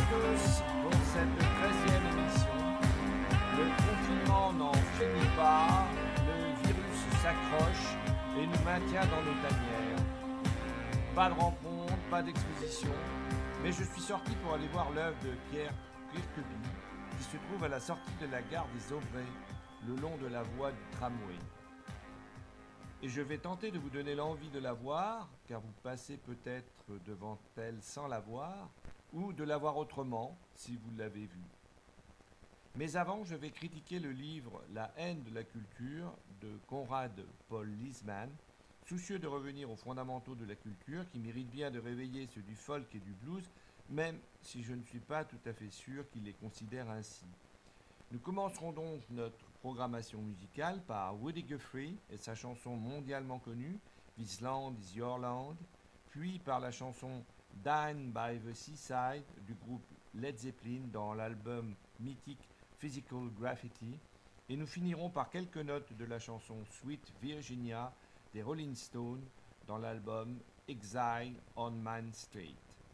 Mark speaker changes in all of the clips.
Speaker 1: tous pour cette 13e émission. Le confinement n'en finit pas, le virus s'accroche et nous maintient dans nos tanières. Pas de rencontre, pas d'exposition, mais je suis sorti pour aller voir l'œuvre de Pierre Kirkeby qui se trouve à la sortie de la gare des Aubrais, le long de la voie du tramway. Et je vais tenter de vous donner l'envie de la voir, car vous passez peut-être devant elle sans la voir, ou de la voir autrement, si vous l'avez vue. Mais avant, je vais critiquer le livre « La haine de la culture » de Konrad Paul Liesmann, soucieux de revenir aux fondamentaux de la culture, qui mérite bien de réveiller ceux du folk et du blues, même si je ne suis pas tout à fait sûr qu'il les considère ainsi. Nous commencerons donc notre programmation musicale par Woody Guthrie et sa chanson mondialement connue « This Land is Your Land », puis par la chanson « Down by the Seaside » du groupe Led Zeppelin dans l'album mythique Physical Graffiti, et nous finirons par quelques notes de la chanson « Sweet Virginia » des Rolling Stones dans l'album « Exile on Main Street ».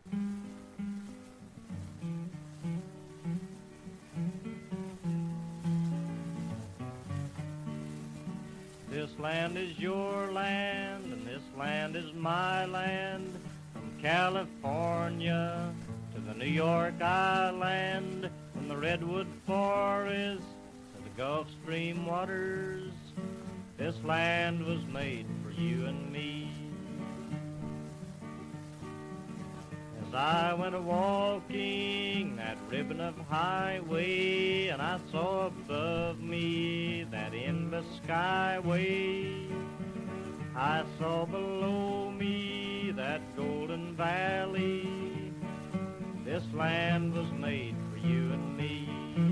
Speaker 2: This land is your land, and this land is my land. From California to the New York Island, from the Redwood Forest to the Gulf Stream waters, this land was made for you and me. As I went a-walking that ribbon of highway, and I saw above me that endless skyway, I saw below me that golden valley. This land was made for you and me.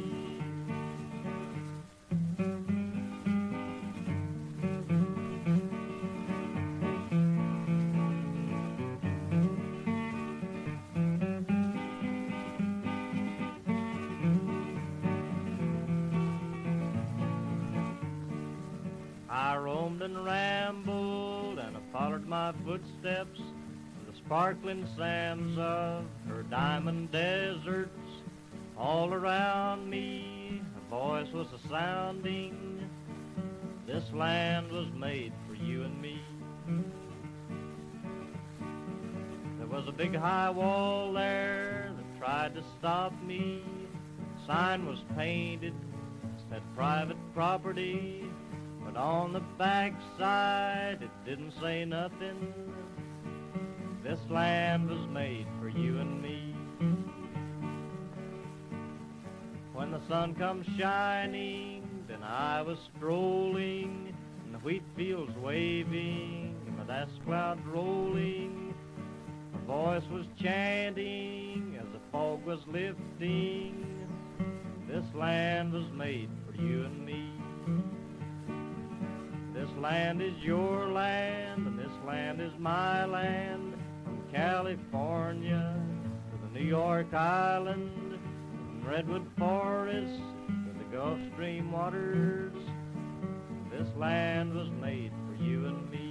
Speaker 2: I roamed and rambled, and I followed my footsteps to the sparkling sands of her diamond deserts. All around me a voice was a-sounding, this land was made for you and me. There was a big high wall there that tried to stop me. The sign was painted, said private property, but on the backside it didn't say nothing. This land was made for you and me. When the sun comes shining, then I was strolling, and the wheat fields waving, and the dust clouds rolling. A voice was chanting as the fog was lifting. This land was made for you and me. This land is your land, and this land is my land. From California to the New York Island, from Redwood Forest to the Gulf Stream waters, this land was made for you and me.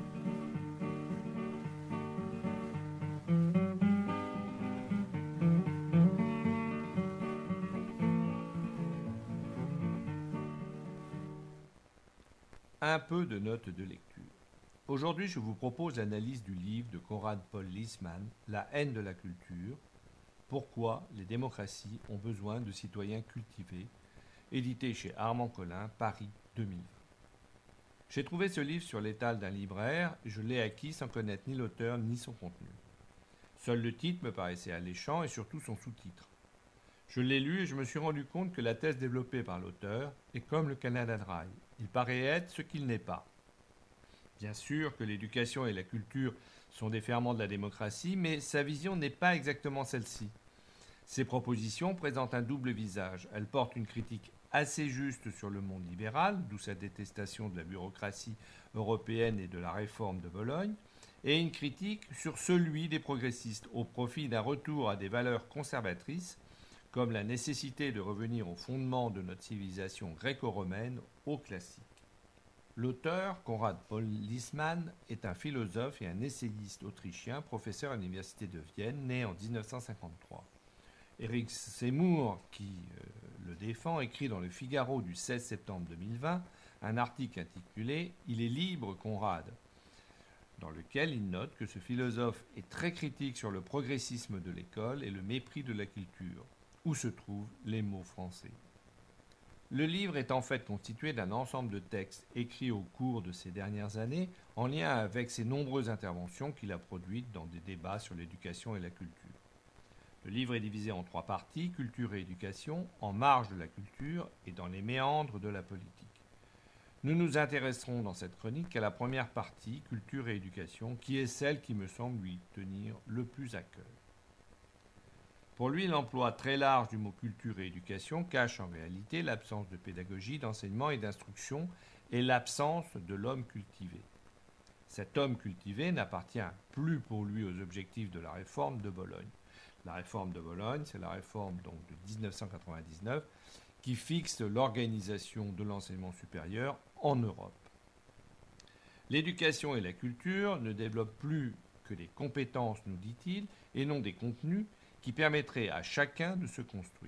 Speaker 1: Un peu de notes de lecture. Aujourd'hui, je vous propose l'analyse du livre de Konrad Paul Liesmann, « La haine de la culture. Pourquoi les démocraties ont besoin de citoyens cultivés », édité chez Armand Collin, Paris 2020. J'ai trouvé ce livre sur l'étal d'un libraire et je l'ai acquis sans connaître ni l'auteur ni son contenu. Seul le titre me paraissait alléchant et surtout son sous-titre. Je l'ai lu et je me suis rendu compte que la thèse développée par l'auteur est comme le Canada Dry. Il paraît être ce qu'il n'est pas. Bien sûr que l'éducation et la culture sont des ferments de la démocratie, mais sa vision n'est pas exactement celle-ci. Ses propositions présentent un double visage. Elles portent une critique assez juste sur le monde libéral, d'où sa détestation de la bureaucratie européenne et de la réforme de Bologne, et une critique sur celui des progressistes au profit d'un retour à des valeurs conservatrices, comme la nécessité de revenir au fondement de notre civilisation gréco-romaine, au classique. L'auteur, Konrad Paul Liesmann, est un philosophe et un essayiste autrichien, professeur à l'université de Vienne, né en 1953. Éric Zemmour, qui le défend, écrit dans le Figaro du 16 septembre 2020 un article intitulé « Il est libre, Conrad », dans lequel il note que ce philosophe est très critique sur le progressisme de l'école et le mépris de la culture, où se trouvent les mots français. Le livre est en fait constitué d'un ensemble de textes écrits au cours de ces dernières années en lien avec ses nombreuses interventions qu'il a produites dans des débats sur l'éducation et la culture. Le livre est divisé en 3 parties, culture et éducation, en marge de la culture et dans les méandres de la politique. Nous nous intéresserons dans cette chronique à la première partie, culture et éducation, qui est celle qui me semble lui tenir le plus à cœur. Pour lui, l'emploi très large du mot culture et éducation cache en réalité l'absence de pédagogie, d'enseignement et d'instruction et l'absence de l'homme cultivé. Cet homme cultivé n'appartient plus pour lui aux objectifs de la réforme de Bologne. La réforme de Bologne, c'est la réforme donc de 1999 qui fixe l'organisation de l'enseignement supérieur en Europe. L'éducation et la culture ne développent plus que des compétences, nous dit-il, et non des contenus qui permettraient à chacun de se construire.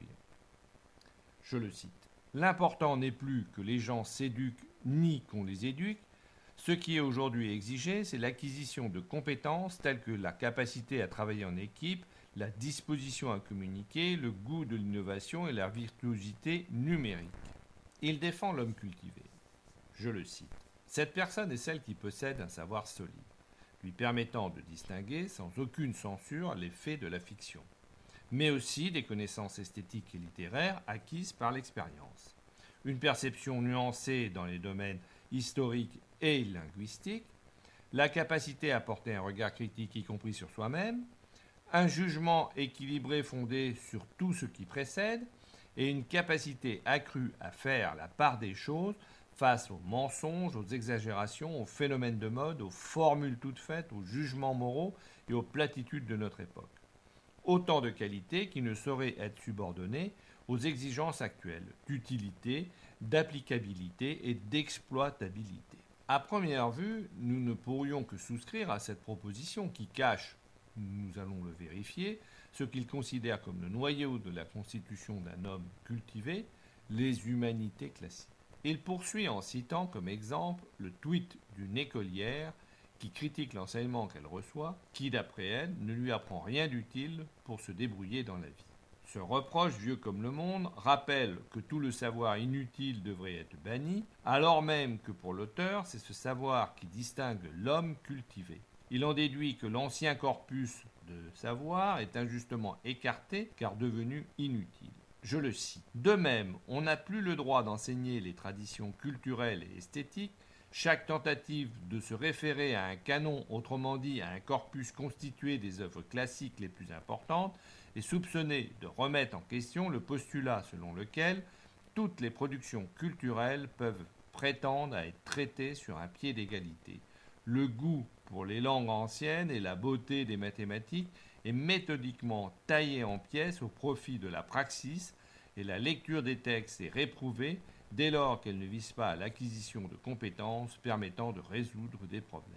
Speaker 1: Je le cite. « L'important n'est plus que les gens s'éduquent ni qu'on les éduque. Ce qui est aujourd'hui exigé, c'est l'acquisition de compétences telles que la capacité à travailler en équipe, la disposition à communiquer, le goût de l'innovation et la virtuosité numérique. » Il défend l'homme cultivé. Je le cite. « Cette personne est celle qui possède un savoir solide, lui permettant de distinguer sans aucune censure les faits de la fiction, mais aussi des connaissances esthétiques et littéraires acquises par l'expérience. Une perception nuancée dans les domaines historiques et linguistiques, la capacité à porter un regard critique y compris sur soi-même, un jugement équilibré fondé sur tout ce qui précède et une capacité accrue à faire la part des choses face aux mensonges, aux exagérations, aux phénomènes de mode, aux formules toutes faites, aux jugements moraux et aux platitudes de notre époque. Autant de qualités qui ne sauraient être subordonnées aux exigences actuelles d'utilité, d'applicabilité et d'exploitabilité. À première vue, nous ne pourrions que souscrire à cette proposition qui cache, nous allons le vérifier, ce qu'il considère comme le noyau de la constitution d'un homme cultivé, les humanités classiques. Il poursuit en citant comme exemple le tweet d'une écolière qui critique l'enseignement qu'elle reçoit, qui d'après elle ne lui apprend rien d'utile pour se débrouiller dans la vie. Ce reproche vieux comme le monde rappelle que tout le savoir inutile devrait être banni, alors même que pour l'auteur, c'est ce savoir qui distingue l'homme cultivé. Il en déduit que l'ancien corpus de savoir est injustement écarté car devenu inutile. Je le cite. De même, on n'a plus le droit d'enseigner les traditions culturelles et esthétiques. Chaque tentative de se référer à un canon, autrement dit à un corpus constitué des œuvres classiques les plus importantes, est soupçonnée de remettre en question le postulat selon lequel toutes les productions culturelles peuvent prétendre à être traitées sur un pied d'égalité. Le goût pour les langues anciennes et la beauté des mathématiques est méthodiquement taillé en pièces au profit de la praxis et la lecture des textes est réprouvée dès lors qu'elle ne vise pas à l'acquisition de compétences permettant de résoudre des problèmes.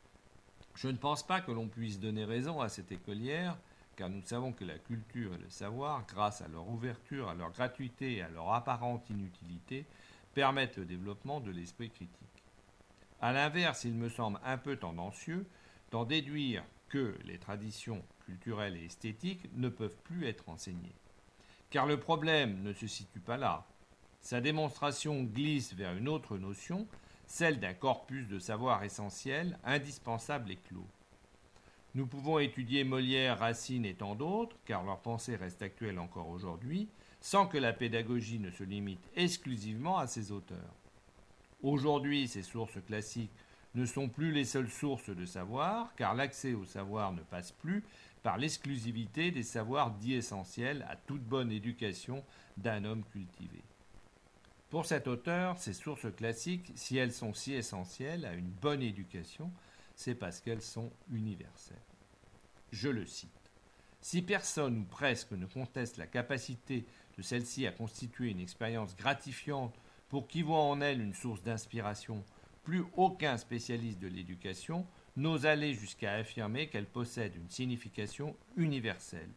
Speaker 1: Je ne pense pas que l'on puisse donner raison à cette écolière, car nous savons que la culture et le savoir, grâce à leur ouverture, à leur gratuité et à leur apparente inutilité, permettent le développement de l'esprit critique. A l'inverse, il me semble un peu tendancieux d'en déduire que les traditions culturelles et esthétiques ne peuvent plus être enseignées. Car le problème ne se situe pas là. Sa démonstration glisse vers une autre notion, celle d'un corpus de savoir essentiel, indispensable et clos. Nous pouvons étudier Molière, Racine et tant d'autres, car leur pensée reste actuelle encore aujourd'hui, sans que la pédagogie ne se limite exclusivement à ces auteurs. Aujourd'hui, ces sources classiques ne sont plus les seules sources de savoir, car l'accès au savoir ne passe plus par l'exclusivité des savoirs dits essentiels à toute bonne éducation d'un homme cultivé. Pour cet auteur, ces sources classiques, si elles sont si essentielles à une bonne éducation, c'est parce qu'elles sont universelles. Je le cite. Si personne ou presque ne conteste la capacité de celle-ci à constituer une expérience gratifiante pour qui voit en elle une source d'inspiration, plus aucun spécialiste de l'éducation n'ose aller jusqu'à affirmer qu'elle possède une signification universelle.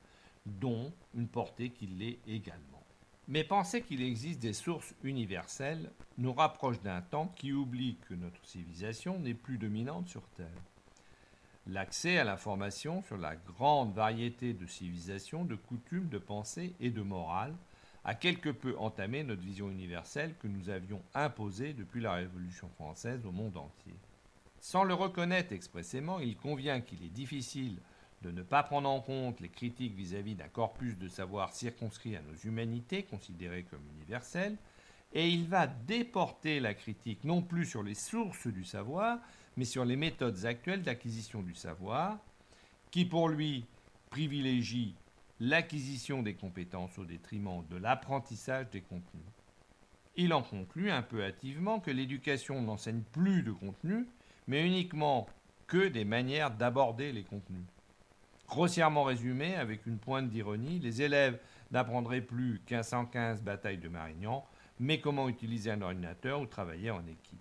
Speaker 1: dont une portée qui l'est également. Mais penser qu'il existe des sources universelles nous rapproche d'un temps qui oublie que notre civilisation n'est plus dominante sur Terre. L'accès à l'information sur la grande variété de civilisations, de coutumes, de pensées et de morale a quelque peu entamé notre vision universelle que nous avions imposée depuis la Révolution française au monde entier. Sans le reconnaître expressément, il convient qu'il est difficile de ne pas prendre en compte les critiques vis-à-vis d'un corpus de savoir circonscrit à nos humanités, considérées comme universelles, et il va déporter la critique non plus sur les sources du savoir, mais sur les méthodes actuelles d'acquisition du savoir, qui pour lui privilégient l'acquisition des compétences au détriment de l'apprentissage des contenus. Il en conclut un peu hâtivement que l'éducation n'enseigne plus de contenu, mais uniquement que des manières d'aborder les contenus. Grossièrement résumé, avec une pointe d'ironie, les élèves n'apprendraient plus 1515 batailles de Marignan, mais comment utiliser un ordinateur ou travailler en équipe.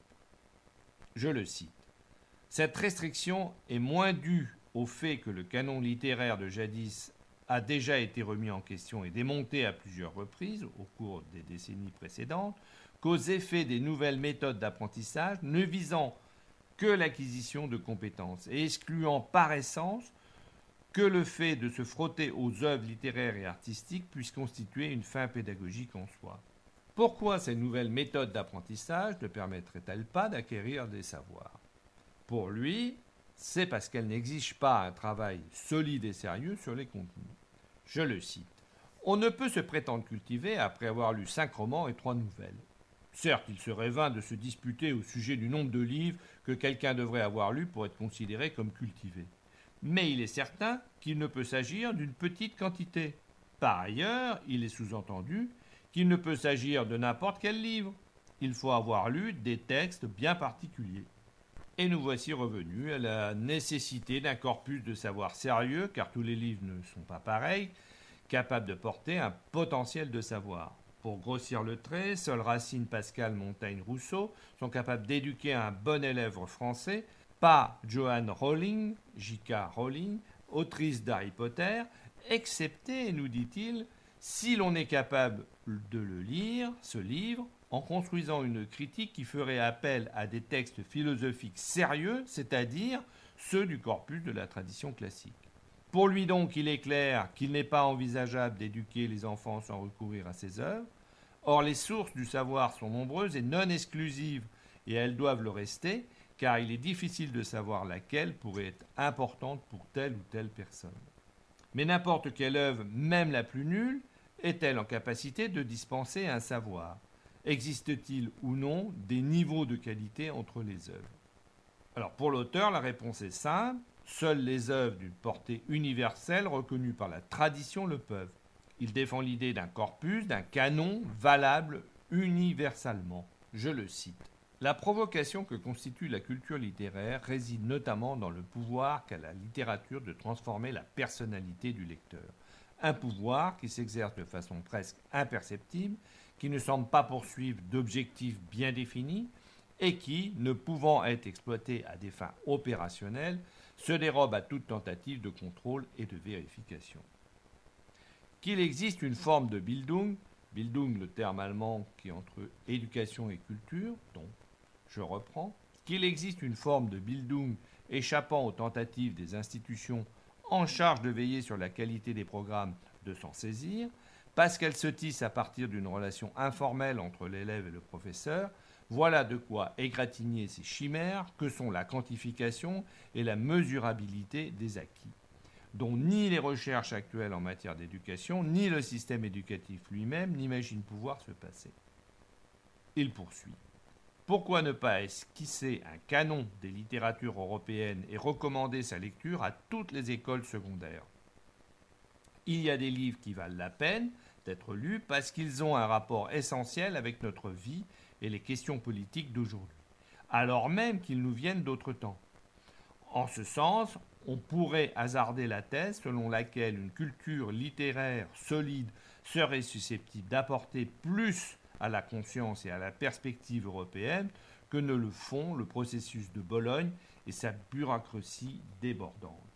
Speaker 1: Je le cite. Cette restriction est moins due au fait que le canon littéraire de jadis a déjà été remis en question et démonté à plusieurs reprises au cours des décennies précédentes qu'aux effets des nouvelles méthodes d'apprentissage ne visant que l'acquisition de compétences et excluant par essence que le fait de se frotter aux œuvres littéraires et artistiques puisse constituer une fin pédagogique en soi. Pourquoi ces nouvelles méthodes d'apprentissage ne permettraient-elles pas d'acquérir des savoirs ? Pour lui, c'est parce qu'elles n'exigent pas un travail solide et sérieux sur les contenus. Je le cite. « On ne peut se prétendre cultivé après avoir lu 5 romans et 3 nouvelles. Certes, il serait vain de se disputer au sujet du nombre de livres que quelqu'un devrait avoir lus pour être considéré comme cultivé. Mais il est certain qu'il ne peut s'agir d'une petite quantité. Par ailleurs, il est sous-entendu qu'il ne peut s'agir de n'importe quel livre. Il faut avoir lu des textes bien particuliers. » Et nous voici revenus à la nécessité d'un corpus de savoir sérieux, car tous les livres ne sont pas pareils, capables de porter un potentiel de savoir. Pour grossir le trait, seuls Racine, Pascal, Montaigne, Rousseau sont capables d'éduquer un bon élève français, pas Joanne Rowling, J.K. Rowling, autrice d'Harry Potter, excepté, nous dit-il, si l'on est capable de le lire, ce livre, en construisant une critique qui ferait appel à des textes philosophiques sérieux, c'est-à-dire ceux du corpus de la tradition classique. Pour lui donc, il est clair qu'il n'est pas envisageable d'éduquer les enfants sans recourir à ces œuvres. Or, les sources du savoir sont nombreuses et non exclusives, et elles doivent le rester, car il est difficile de savoir laquelle pourrait être importante pour telle ou telle personne. Mais n'importe quelle œuvre, même la plus nulle, est-elle en capacité de dispenser un savoir ? Existe-t-il ou non des niveaux de qualité entre les œuvres ? Alors pour l'auteur, la réponse est simple. Seules les œuvres d'une portée universelle reconnues par la tradition le peuvent. Il défend l'idée d'un corpus, d'un canon valable universellement. Je le cite. La provocation que constitue la culture littéraire réside notamment dans le pouvoir qu'a la littérature de transformer la personnalité du lecteur. Un pouvoir qui s'exerce de façon presque imperceptible, qui ne semble pas poursuivre d'objectifs bien définis et qui, ne pouvant être exploité à des fins opérationnelles, se dérobe à toute tentative de contrôle et de vérification. Qu'il existe une forme de Bildung, Bildung le terme allemand qui est entre éducation et culture, donc je reprends, qu'il existe une forme de Bildung échappant aux tentatives des institutions en charge de veiller sur la qualité des programmes de s'en saisir, parce qu'elle se tisse à partir d'une relation informelle entre l'élève et le professeur, voilà de quoi égratigner ces chimères que sont la quantification et la mesurabilité des acquis, dont ni les recherches actuelles en matière d'éducation, ni le système éducatif lui-même n'imaginent pouvoir se passer. Il poursuit. Pourquoi ne pas esquisser un canon des littératures européennes et recommander sa lecture à toutes les écoles secondaires ? Il y a des livres qui valent la peine d'être lus parce qu'ils ont un rapport essentiel avec notre vie et les questions politiques d'aujourd'hui, alors même qu'ils nous viennent d'autres temps. En ce sens, on pourrait hasarder la thèse selon laquelle une culture littéraire solide serait susceptible d'apporter plus à la conscience et à la perspective européenne que ne le font le processus de Bologne et sa bureaucratie débordante.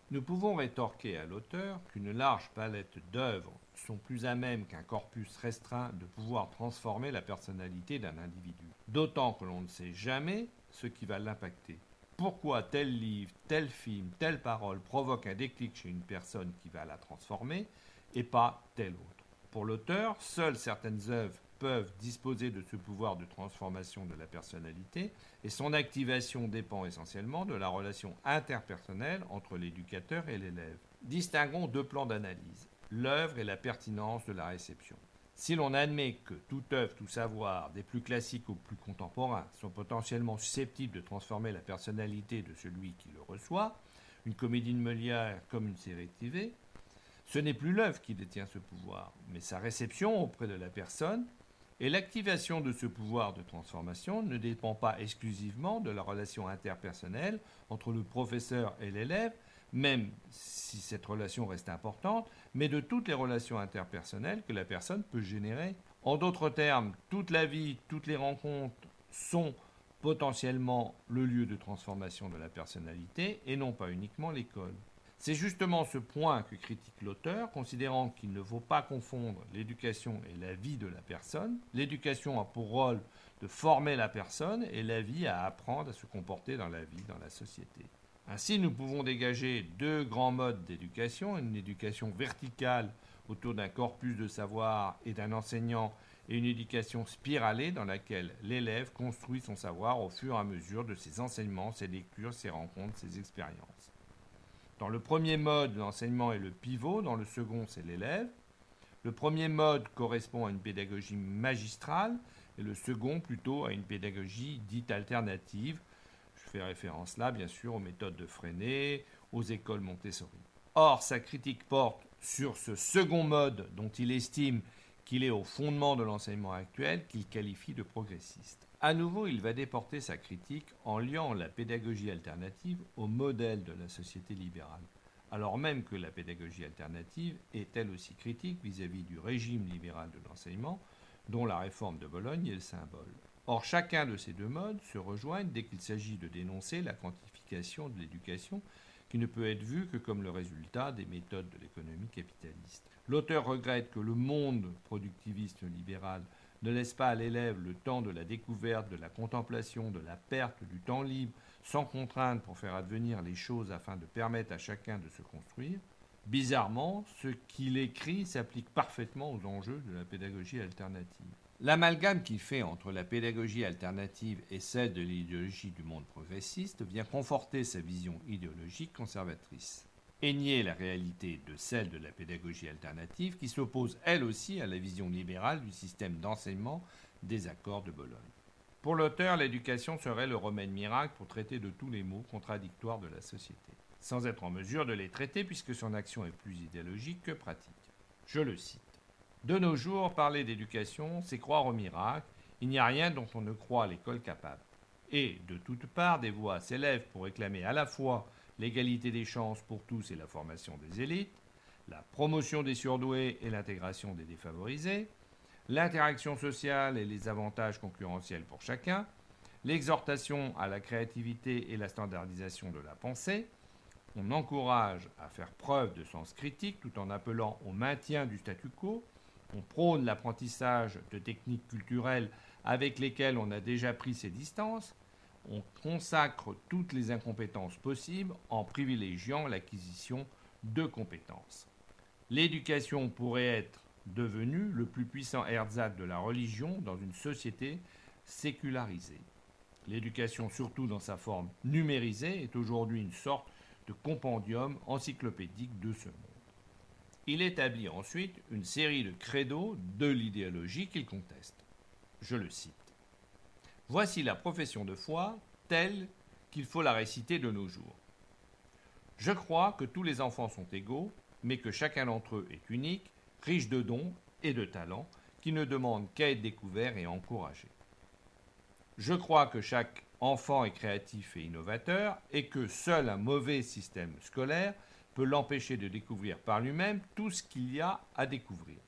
Speaker 1: Nous pouvons rétorquer à l'auteur qu'une large palette d'œuvres sont plus à même qu'un corpus restreint de pouvoir transformer la personnalité d'un individu. D'autant que l'on ne sait jamais ce qui va l'impacter. Pourquoi tel livre, tel film, telle parole provoque un déclic chez une personne qui va la transformer et pas telle autre. Pour l'auteur, seules certaines œuvres peuvent disposer de ce pouvoir de transformation de la personnalité et son activation dépend essentiellement de la relation interpersonnelle entre l'éducateur et l'élève. Distinguons deux plans d'analyse, l'œuvre et la pertinence de la réception. Si l'on admet que toute œuvre, tout savoir, des plus classiques aux plus contemporains, sont potentiellement susceptibles de transformer la personnalité de celui qui le reçoit, une comédie de Molière comme une série TV, ce n'est plus l'œuvre qui détient ce pouvoir, mais sa réception auprès de la personne, et l'activation de ce pouvoir de transformation ne dépend pas exclusivement de la relation interpersonnelle entre le professeur et l'élève, même si cette relation reste importante, mais de toutes les relations interpersonnelles que la personne peut générer. En d'autres termes, toute la vie, toutes les rencontres sont potentiellement le lieu de transformation de la personnalité et non pas uniquement l'école. C'est justement ce point que critique l'auteur, considérant qu'il ne faut pas confondre l'éducation et la vie de la personne. L'éducation a pour rôle de former la personne et la vie à apprendre à se comporter dans la vie, dans la société. Ainsi, nous pouvons dégager deux grands modes d'éducation, une éducation verticale autour d'un corpus de savoir et d'un enseignant et une éducation spiralée dans laquelle l'élève construit son savoir au fur et à mesure de ses enseignements, ses lectures, ses rencontres, ses expériences. Dans le premier mode, l'enseignement est le pivot, dans le second, c'est l'élève. Le premier mode correspond à une pédagogie magistrale et le second plutôt à une pédagogie dite alternative. Je fais référence là, bien sûr, aux méthodes de Freinet, aux écoles Montessori. Or, sa critique porte sur ce second mode dont il estime qu'il est au fondement de l'enseignement actuel, qu'il qualifie de progressiste. À nouveau, il va déporter sa critique en liant la pédagogie alternative au modèle de la société libérale, alors même que la pédagogie alternative est elle aussi critique vis-à-vis du régime libéral de l'enseignement, dont la réforme de Bologne est le symbole. Or, chacun de ces deux modes se rejoignent dès qu'il s'agit de dénoncer la quantification de l'éducation, qui ne peut être vue que comme le résultat des méthodes de l'économie capitaliste. L'auteur regrette que le monde productiviste libéral ne laisse pas à l'élève le temps de la découverte, de la contemplation, de la perte du temps libre, sans contrainte pour faire advenir les choses afin de permettre à chacun de se construire. Bizarrement, ce qu'il écrit s'applique parfaitement aux enjeux de la pédagogie alternative. L'amalgame qu'il fait entre la pédagogie alternative et celle de l'idéologie du monde progressiste vient conforter sa vision idéologique conservatrice et nier la réalité de celle de la pédagogie alternative qui s'oppose elle aussi à la vision libérale du système d'enseignement des accords de Bologne. Pour l'auteur, l'éducation serait le remède miracle pour traiter de tous les maux contradictoires de la société, sans être en mesure de les traiter puisque son action est plus idéologique que pratique. Je le cite. De nos jours, parler d'éducation, c'est croire au miracle. Il n'y a rien dont on ne croit l'école capable. Et, de toutes parts, des voix s'élèvent pour réclamer à la fois l'égalité des chances pour tous et la formation des élites, la promotion des surdoués et l'intégration des défavorisés, l'interaction sociale et les avantages concurrentiels pour chacun, l'exhortation à la créativité et la standardisation de la pensée. On encourage à faire preuve de sens critique tout en appelant au maintien du statu quo. On prône l'apprentissage de techniques culturelles avec lesquelles on a déjà pris ses distances. On consacre toutes les incompétences possibles en privilégiant l'acquisition de compétences. L'éducation pourrait être devenue le plus puissant ersatz de la religion dans une société sécularisée. L'éducation, surtout dans sa forme numérisée, est aujourd'hui une sorte de compendium encyclopédique de ce monde. Il établit ensuite une série de credos de l'idéologie qu'il conteste. Je le cite. Voici la profession de foi telle qu'il faut la réciter de nos jours. Je crois que tous les enfants sont égaux, mais que chacun d'entre eux est unique, riche de dons et de talents, qui ne demandent qu'à être découvert et encouragé. Je crois que chaque enfant est créatif et innovateur et que seul un mauvais système scolaire peut l'empêcher de découvrir par lui-même tout ce qu'il y a à découvrir.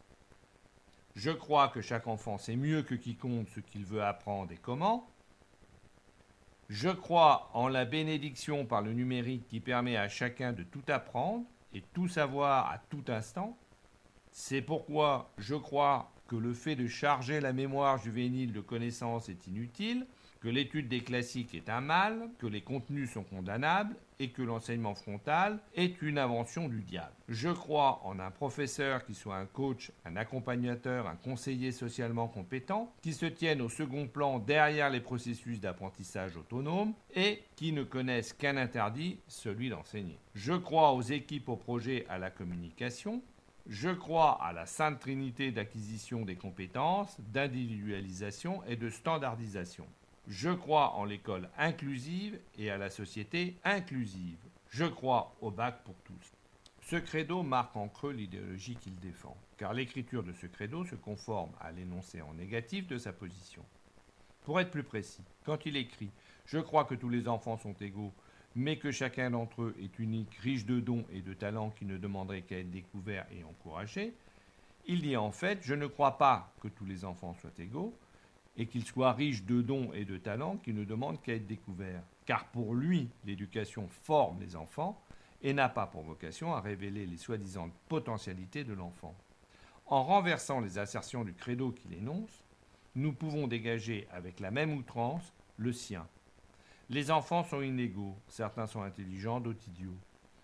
Speaker 1: Je crois que chaque enfant sait mieux que quiconque ce qu'il veut apprendre et comment. Je crois en la bénédiction par le numérique qui permet à chacun de tout apprendre et tout savoir à tout instant. C'est pourquoi je crois que le fait de charger la mémoire juvénile de connaissances est inutile, que l'étude des classiques est un mal, que les contenus sont condamnables et que l'enseignement frontal est une invention du diable. Je crois en un professeur qui soit un coach, un accompagnateur, un conseiller socialement compétent, qui se tienne au second plan derrière les processus d'apprentissage autonome et qui ne connaisse qu'un interdit, celui d'enseigner. Je crois aux équipes, au projet, à la communication. Je crois à la sainte trinité d'acquisition des compétences, d'individualisation et de standardisation. Je crois en l'école inclusive et à la société inclusive. Je crois au bac pour tous. Ce credo marque en creux l'idéologie qu'il défend, car l'écriture de ce credo se conforme à l'énoncé en négatif de sa position. Pour être plus précis, quand il écrit « Je crois que tous les enfants sont égaux », mais que chacun d'entre eux est unique, riche de dons et de talents qui ne demanderaient qu'à être découverts et encouragés, il dit en fait « Je ne crois pas que tous les enfants soient égaux et qu'ils soient riches de dons et de talents qui ne demandent qu'à être découverts. Car pour lui, l'éducation forme les enfants et n'a pas pour vocation à révéler les soi-disant potentialités de l'enfant. En renversant les assertions du credo qu'il énonce, nous pouvons dégager avec la même outrance le sien. Les enfants sont inégaux, certains sont intelligents, d'autres idiots.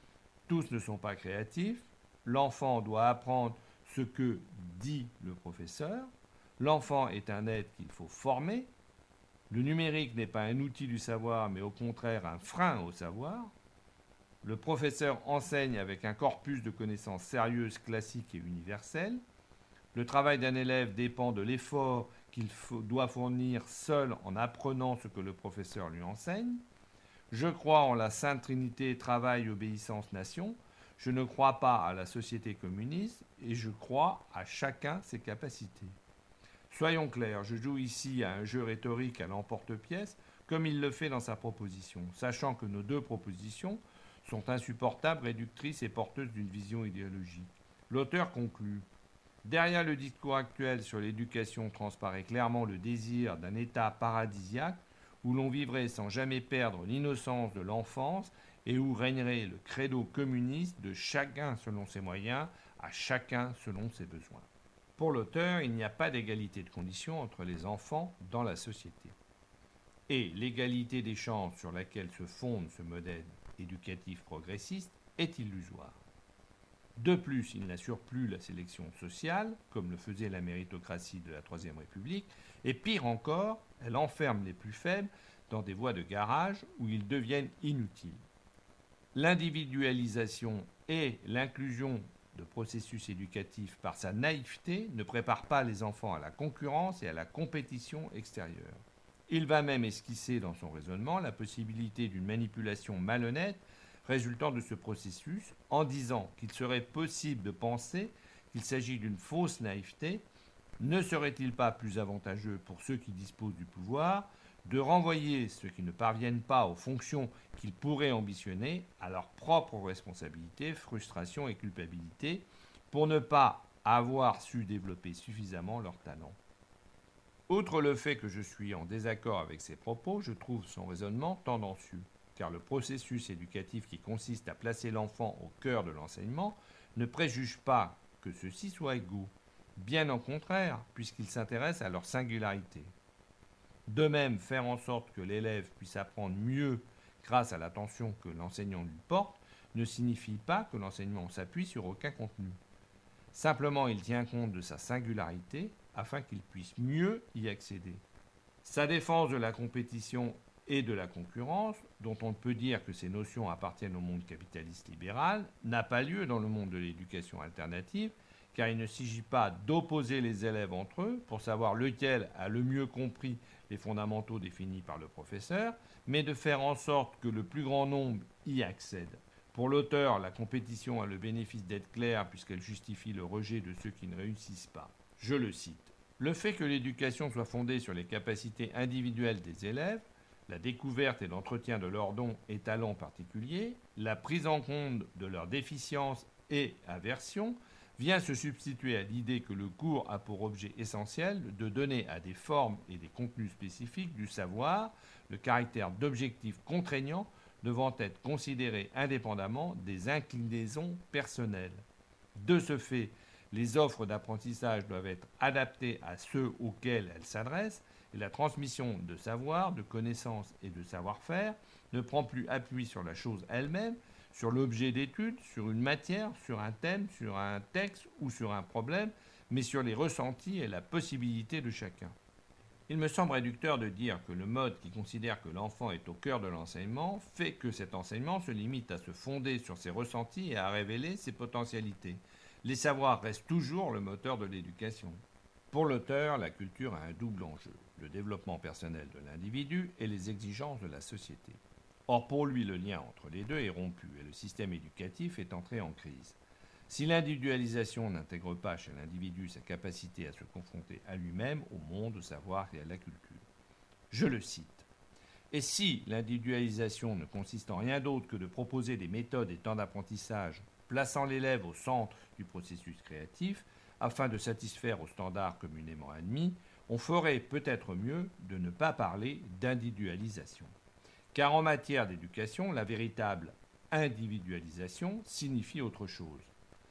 Speaker 1: Tous ne sont pas créatifs, l'enfant doit apprendre ce que dit le professeur, l'enfant est un être qu'il faut former, le numérique n'est pas un outil du savoir, mais au contraire un frein au savoir, le professeur enseigne avec un corpus de connaissances sérieuses, classiques et universelles, le travail d'un élève dépend de l'effort qu'il doit fournir seul en apprenant ce que le professeur lui enseigne. Je crois en la Sainte Trinité, travail, obéissance, nation. Je ne crois pas à la société communiste et je crois à chacun ses capacités. Soyons clairs, je joue ici à un jeu rhétorique à l'emporte-pièce, comme il le fait dans sa proposition, sachant que nos deux propositions sont insupportables, réductrices et porteuses d'une vision idéologique. L'auteur conclut. Derrière le discours actuel sur l'éducation transparaît clairement le désir d'un état paradisiaque où l'on vivrait sans jamais perdre l'innocence de l'enfance et où régnerait le credo communiste de chacun selon ses moyens, à chacun selon ses besoins. Pour l'auteur, il n'y a pas d'égalité de conditions entre les enfants dans la société. Et l'égalité des chances sur laquelle se fonde ce modèle éducatif progressiste est illusoire. De plus, il n'assure plus la sélection sociale, comme le faisait la méritocratie de la Troisième République, et pire encore, elle enferme les plus faibles dans des voies de garage où ils deviennent inutiles. L'individualisation et l'inclusion de processus éducatifs par sa naïveté ne préparent pas les enfants à la concurrence et à la compétition extérieure. Il va même esquisser dans son raisonnement la possibilité d'une manipulation malhonnête résultant de ce processus, en disant qu'il serait possible de penser qu'il s'agit d'une fausse naïveté, ne serait-il pas plus avantageux pour ceux qui disposent du pouvoir de renvoyer ceux qui ne parviennent pas aux fonctions qu'ils pourraient ambitionner à leur propre responsabilité, frustration et culpabilité, pour ne pas avoir su développer suffisamment leur talent. Outre le fait que je suis en désaccord avec ses propos, je trouve son raisonnement tendancieux. Car le processus éducatif qui consiste à placer l'enfant au cœur de l'enseignement ne préjuge pas que ceux-ci soient égaux, bien au contraire, puisqu'il s'intéresse à leur singularité. De même, faire en sorte que l'élève puisse apprendre mieux grâce à l'attention que l'enseignant lui porte ne signifie pas que l'enseignement s'appuie sur aucun contenu. Simplement, il tient compte de sa singularité afin qu'il puisse mieux y accéder. Sa défense de la compétition et de la concurrence, dont on ne peut dire que ces notions appartiennent au monde capitaliste libéral, n'a pas lieu dans le monde de l'éducation alternative, car il ne s'agit pas d'opposer les élèves entre eux pour savoir lequel a le mieux compris les fondamentaux définis par le professeur, mais de faire en sorte que le plus grand nombre y accède. Pour l'auteur, la compétition a le bénéfice d'être claire puisqu'elle justifie le rejet de ceux qui ne réussissent pas. Je le cite. Le fait que l'éducation soit fondée sur les capacités individuelles des élèves, la découverte et l'entretien de leurs dons et talents particuliers, la prise en compte de leurs déficiences et aversions, vient se substituer à l'idée que le cours a pour objet essentiel de donner à des formes et des contenus spécifiques du savoir le caractère d'objectifs contraignants devant être considérés indépendamment des inclinaisons personnelles. De ce fait, les offres d'apprentissage doivent être adaptées à ceux auxquels elles s'adressent et la transmission de savoir, de connaissances et de savoir-faire ne prend plus appui sur la chose elle-même, sur l'objet d'étude, sur une matière, sur un thème, sur un texte ou sur un problème, mais sur les ressentis et la possibilité de chacun. Il me semble réducteur de dire que le mode qui considère que l'enfant est au cœur de l'enseignement fait que cet enseignement se limite à se fonder sur ses ressentis et à révéler ses potentialités. Les savoirs restent toujours le moteur de l'éducation. Pour l'auteur, la culture a un double enjeu, le développement personnel de l'individu et les exigences de la société. Or, pour lui, le lien entre les deux est rompu et le système éducatif est entré en crise. Si l'individualisation n'intègre pas chez l'individu sa capacité à se confronter à lui-même, au monde, au savoir et à la culture. Je le cite. Et si l'individualisation ne consiste en rien d'autre que de proposer des méthodes et temps d'apprentissage plaçant l'élève au centre du processus créatif, afin de satisfaire aux standards communément admis, on ferait peut-être mieux de ne pas parler d'individualisation. Car en matière d'éducation, la véritable individualisation signifie autre chose,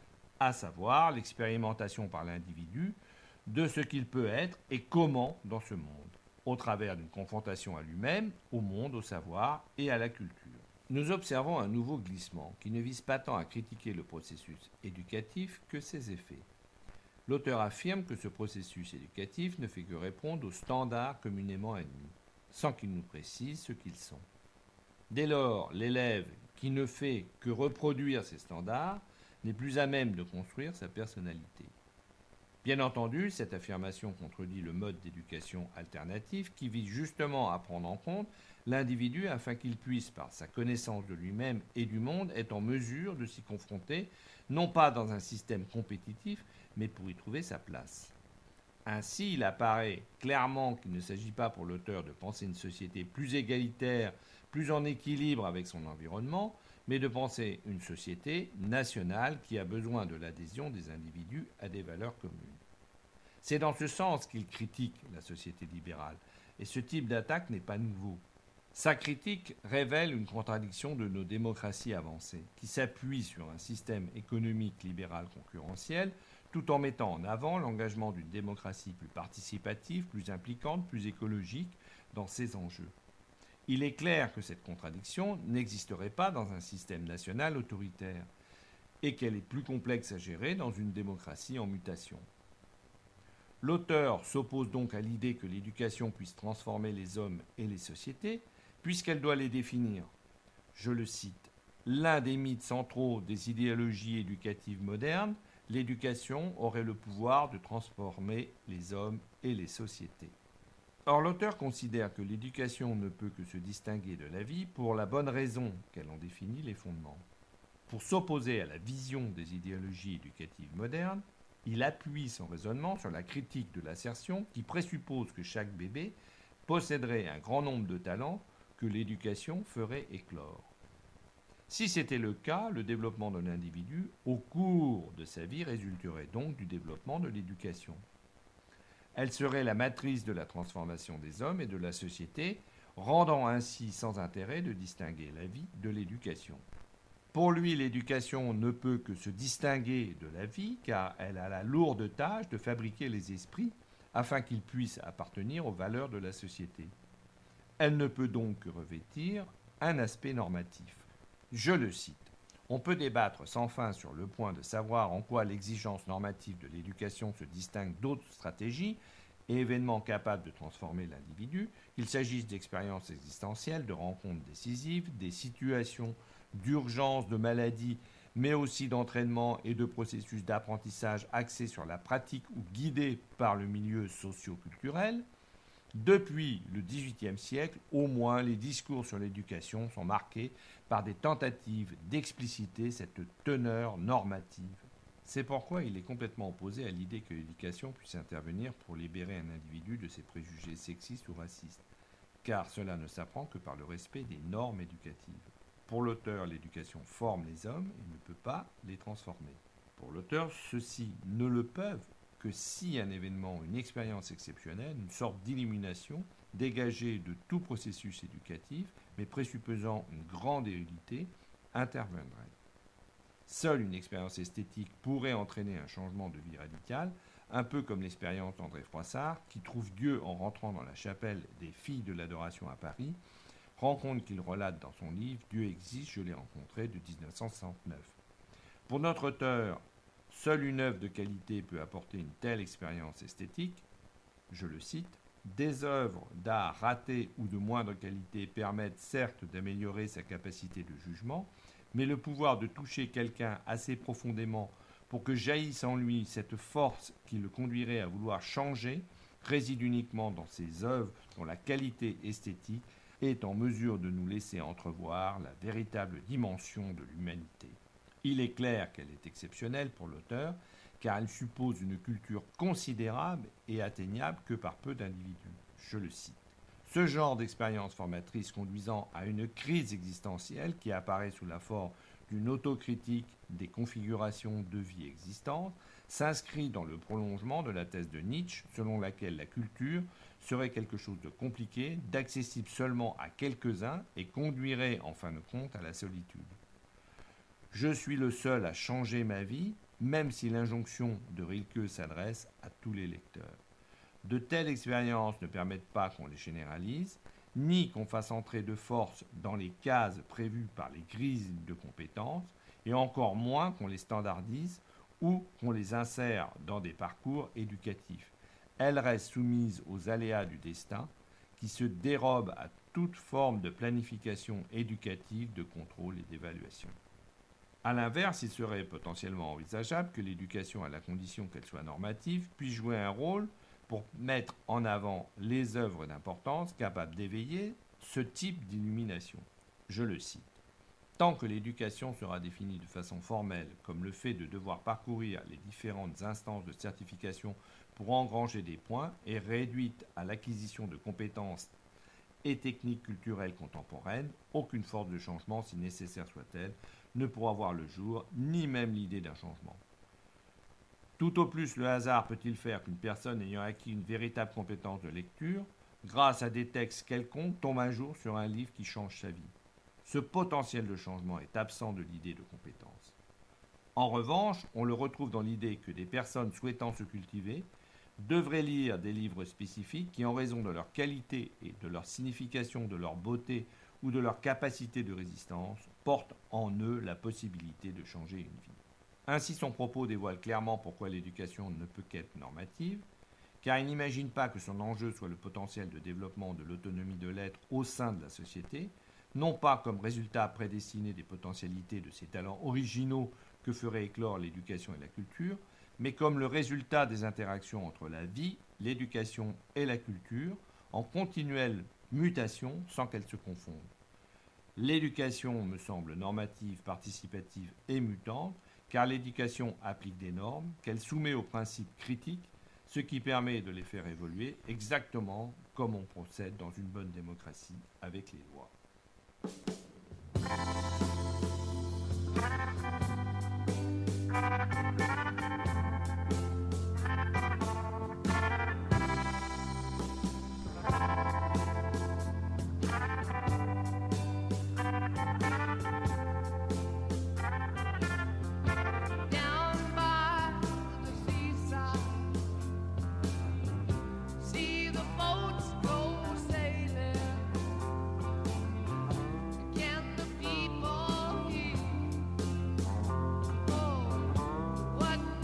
Speaker 1: à savoir l'expérimentation par l'individu de ce qu'il peut être et comment dans ce monde, au travers d'une confrontation à lui-même, au monde, au savoir et à la culture. Nous observons un nouveau glissement qui ne vise pas tant à critiquer le processus éducatif que ses effets. L'auteur affirme que ce processus éducatif ne fait que répondre aux standards communément admis, sans qu'il nous précise ce qu'ils sont. Dès lors, l'élève qui ne fait que reproduire ces standards n'est plus à même de construire sa personnalité. Bien entendu, cette affirmation contredit le mode d'éducation alternatif qui vise justement à prendre en compte l'individu afin qu'il puisse, par sa connaissance de lui-même et du monde, être en mesure de s'y confronter, non pas dans un système compétitif, mais pour y trouver sa place. Ainsi, il apparaît clairement qu'il ne s'agit pas pour l'auteur de penser une société plus égalitaire, plus en équilibre avec son environnement, mais de penser une société nationale qui a besoin de l'adhésion des individus à des valeurs communes. C'est dans ce sens qu'il critique la société libérale, et ce type d'attaque n'est pas nouveau. Sa critique révèle une contradiction de nos démocraties avancées, qui s'appuient sur un système économique libéral concurrentiel, tout en mettant en avant l'engagement d'une démocratie plus participative, plus impliquante, plus écologique dans ses enjeux. Il est clair que cette contradiction n'existerait pas dans un système national autoritaire et qu'elle est plus complexe à gérer dans une démocratie en mutation. L'auteur s'oppose donc à l'idée que l'éducation puisse transformer les hommes et les sociétés, puisqu'elle doit les définir. Je le cite, « L'un des mythes centraux des idéologies éducatives modernes, l'éducation aurait le pouvoir de transformer les hommes et les sociétés. » Or, l'auteur considère que l'éducation ne peut que se distinguer de la vie pour la bonne raison qu'elle en définit les fondements. Pour s'opposer à la vision des idéologies éducatives modernes, il appuie son raisonnement sur la critique de l'assertion qui présuppose que chaque bébé posséderait un grand nombre de talents que l'éducation ferait éclore. Si c'était le cas, le développement de l'individu au cours de sa vie résulterait donc du développement de l'éducation. Elle serait la matrice de la transformation des hommes et de la société, rendant ainsi sans intérêt de distinguer la vie de l'éducation. Pour lui, l'éducation ne peut que se distinguer de la vie, car elle a la lourde tâche de fabriquer les esprits afin qu'ils puissent appartenir aux valeurs de la société. Elle ne peut donc que revêtir un aspect normatif. Je le cite. On peut débattre sans fin sur le point de savoir en quoi l'exigence normative de l'éducation se distingue d'autres stratégies et événements capables de transformer l'individu, qu'il s'agisse d'expériences existentielles, de rencontres décisives, des situations d'urgence, de maladie, mais aussi d'entraînement et de processus d'apprentissage axés sur la pratique ou guidés par le milieu socio-culturel. Depuis le XVIIIe siècle, au moins, les discours sur l'éducation sont marqués par des tentatives d'expliciter cette teneur normative. C'est pourquoi il est complètement opposé à l'idée que l'éducation puisse intervenir pour libérer un individu de ses préjugés sexistes ou racistes, car cela ne s'apprend que par le respect des normes éducatives. Pour l'auteur, l'éducation forme les hommes et ne peut pas les transformer. Pour l'auteur, ceux-ci ne le peuvent que si un événement, une expérience exceptionnelle, une sorte d'illumination, dégagée de tout processus éducatif, mais présupposant une grande érudité, interviendrait. Seule une expérience esthétique pourrait entraîner un changement de vie radical, un peu comme l'expérience d'André Froissart, qui trouve Dieu en rentrant dans la chapelle des Filles de l'Adoration à Paris, rencontre qu'il relate dans son livre « Dieu existe, je l'ai rencontré » de 1969. Pour notre auteur, seule une œuvre de qualité peut apporter une telle expérience esthétique. Je le cite, « Des œuvres d'art ratées ou de moindre qualité permettent certes d'améliorer sa capacité de jugement, mais le pouvoir de toucher quelqu'un assez profondément pour que jaillisse en lui cette force qui le conduirait à vouloir changer réside uniquement dans ces œuvres dont la qualité esthétique est en mesure de nous laisser entrevoir la véritable dimension de l'humanité. Il est clair qu'elle est exceptionnelle pour l'auteur, car elle suppose une culture considérable et atteignable que par peu d'individus. Je le cite. Ce genre d'expérience formatrice conduisant à une crise existentielle qui apparaît sous la forme d'une autocritique des configurations de vie existantes s'inscrit dans le prolongement de la thèse de Nietzsche selon laquelle la culture serait quelque chose de compliqué, d'accessible seulement à quelques-uns et conduirait en fin de compte à la solitude. Je suis le seul à changer ma vie, même si l'injonction de Rilke s'adresse à tous les lecteurs. De telles expériences ne permettent pas qu'on les généralise, ni qu'on fasse entrer de force dans les cases prévues par les grilles de compétences, et encore moins qu'on les standardise ou qu'on les insère dans des parcours éducatifs. Elles restent soumises aux aléas du destin, qui se dérobent à toute forme de planification éducative, de contrôle et d'évaluation. A l'inverse, il serait potentiellement envisageable que l'éducation, à la condition qu'elle soit normative, puisse jouer un rôle pour mettre en avant les œuvres d'importance capables d'éveiller ce type d'illumination. Je le cite. Tant que l'éducation sera définie de façon formelle, comme le fait de devoir parcourir les différentes instances de certification pour engranger des points, et réduite à l'acquisition de compétences et techniques culturelles contemporaines, aucune force de changement, si nécessaire soit-elle, ne pourra voir le jour, ni même l'idée d'un changement. Tout au plus le hasard peut-il faire qu'une personne ayant acquis une véritable compétence de lecture, grâce à des textes quelconques, tombe un jour sur un livre qui change sa vie. Ce potentiel de changement est absent de l'idée de compétence. En revanche, on le retrouve dans l'idée que des personnes souhaitant se cultiver devraient lire des livres spécifiques qui, en raison de leur qualité et de leur signification, de leur beauté ou de leur capacité de résistance, portent en eux la possibilité de changer une vie. Ainsi, son propos dévoile clairement pourquoi l'éducation ne peut qu'être normative, car il n'imagine pas que son enjeu soit le potentiel de développement de l'autonomie de l'être au sein de la société, non pas comme résultat prédestiné des potentialités de ses talents originaux que ferait éclore l'éducation et la culture, mais comme le résultat des interactions entre la vie, l'éducation et la culture, en continuelle mutation sans qu'elles se confondent. L'éducation me semble normative, participative et mutante, car l'éducation applique des normes qu'elle soumet aux principes critiques, ce qui permet de les faire évoluer exactement comme on procède dans une bonne démocratie avec les lois.
Speaker 3: What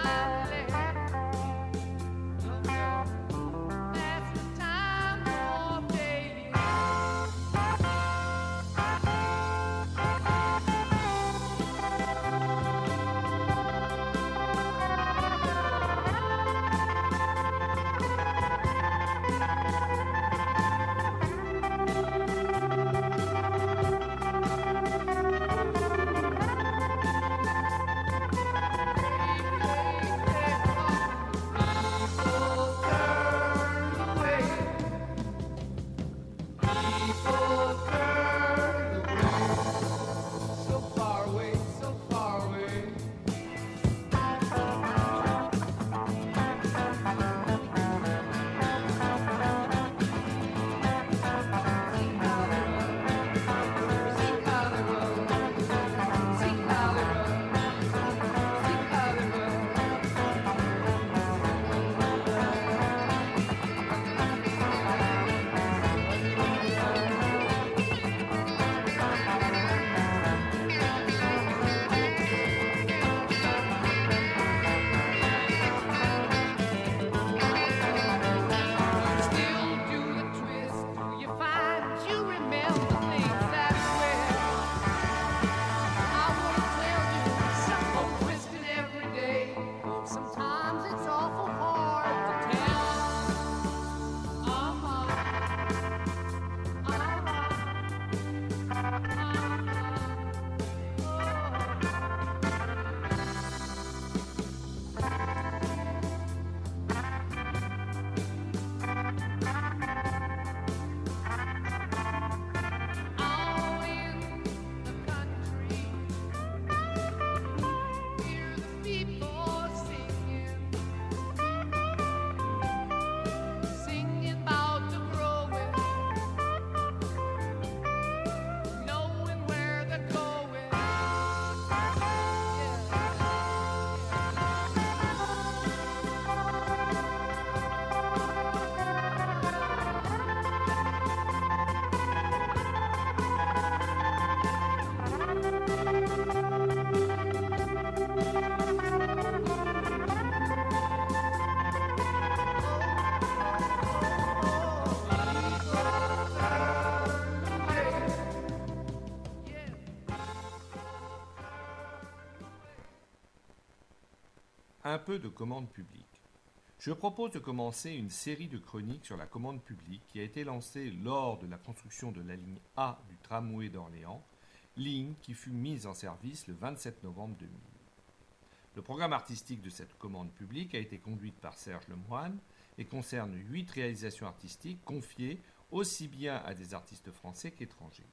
Speaker 1: Un peu de commande publique. Je propose de commencer une série de chroniques sur la commande publique qui a été lancée lors de la construction de la ligne A du tramway d'Orléans, ligne qui fut mise en service le 27 novembre 2000. Le programme artistique de cette commande publique a été conduite par Serge Lemoine et concerne 8 réalisations artistiques confiées aussi bien à des artistes français qu'étrangers.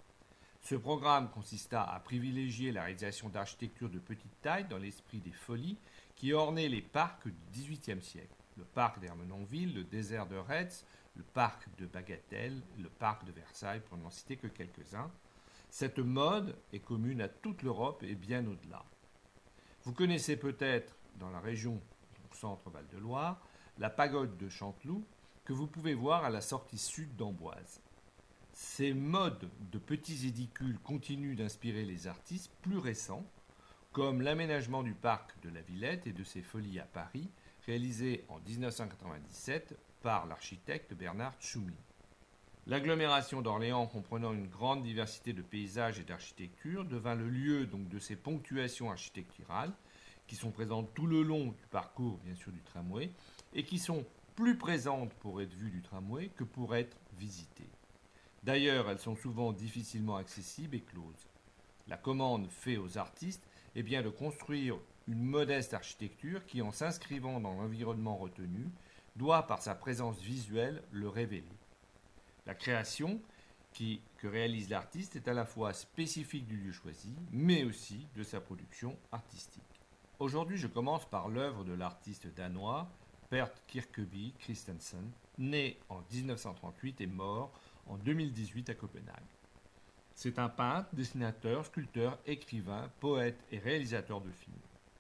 Speaker 1: Ce programme consista à privilégier la réalisation d'architecture de petite taille dans l'esprit des folies qui ornaient les parcs du XVIIIe siècle. Le parc d'Ermenonville, le désert de Retz, le parc de Bagatelle, le parc de Versailles, pour n'en citer que quelques-uns. Cette mode est commune à toute l'Europe et bien au-delà. Vous connaissez peut-être, dans la région du centre Val-de-Loire, la pagode de Chanteloup, que vous pouvez voir à la sortie sud d'Amboise. Ces modes de petits édicules continuent d'inspirer les artistes plus récents, comme l'aménagement du parc de la Villette et de ses folies à Paris, réalisé en 1997 par l'architecte Bernard Tchoumi. L'agglomération d'Orléans, comprenant une grande diversité de paysages et d'architecture, devint le lieu donc de ces ponctuations architecturales qui sont présentes tout le long du parcours, bien sûr, du tramway, et qui sont plus présentes pour être vues du tramway que pour être visitées. D'ailleurs, elles sont souvent difficilement accessibles et closes. La commande faite aux artistes est bien de construire une modeste architecture qui, en s'inscrivant dans l'environnement retenu, doit, par sa présence visuelle, le révéler. La création que réalise l'artiste est à la fois spécifique du lieu choisi, mais aussi de sa production artistique. Aujourd'hui, je commence par l'œuvre de l'artiste danois Bert Kirkeby Christensen, né en 1938 et mort en 2018 à Copenhague. C'est un peintre, dessinateur, sculpteur, écrivain, poète et réalisateur de films.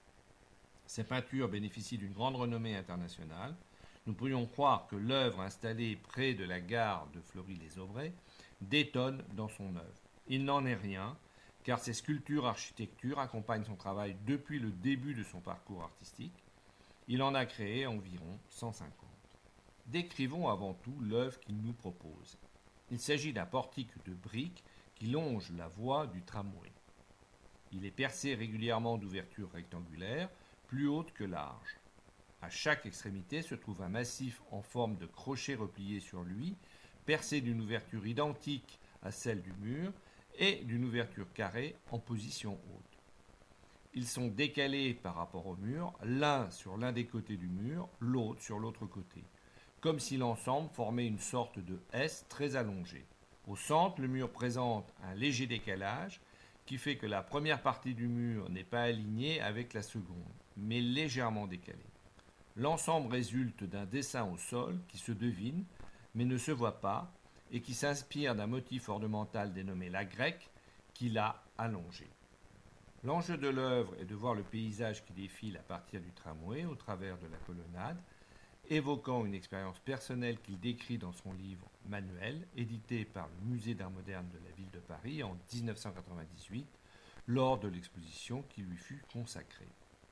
Speaker 1: Ses peintures bénéficient d'une grande renommée internationale. Nous pourrions croire que l'œuvre installée près de la gare de Fleury-les-Aubrais détonne dans son œuvre. Il n'en est rien, car ses sculptures-architectures accompagnent son travail depuis le début de son parcours artistique. Il en a créé environ 150. Décrivons avant tout l'œuvre qu'il nous propose. Il s'agit d'un portique de briques qui longe la voie du tramway. Il est percé régulièrement d'ouvertures rectangulaires, plus hautes que larges. À chaque extrémité se trouve un massif en forme de crochet replié sur lui, percé d'une ouverture identique à celle du mur et d'une ouverture carrée en position haute. Ils sont décalés par rapport au mur, l'un sur l'un des côtés du mur, l'autre sur l'autre côté, comme si l'ensemble formait une sorte de S très allongé. Au centre, le mur présente un léger décalage qui fait que la première partie du mur n'est pas alignée avec la seconde, mais légèrement décalée. L'ensemble résulte d'un dessin au sol qui se devine, mais ne se voit pas, et qui s'inspire d'un motif ornemental dénommé la grecque, qui l'a allongé. L'enjeu de l'œuvre est de voir le paysage qui défile à partir du tramway au travers de la colonnade, évoquant une expérience personnelle qu'il décrit dans son livre Manuel, édité par le Musée d'Art moderne de la ville de Paris en 1998, lors de l'exposition qui lui fut consacrée.